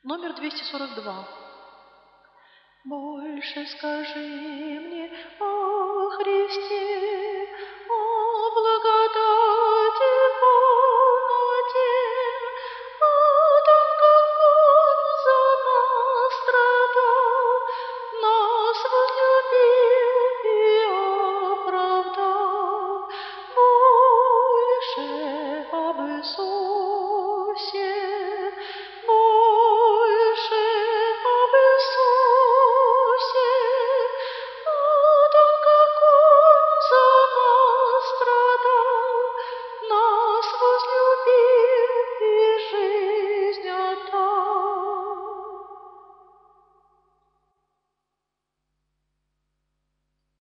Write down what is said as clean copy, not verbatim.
Номер 242. Больше скажи мне о Христе, о благодати полноте, о том, как Он за нас страдал, нас возлюбил и оправдал. Больше об Иисусе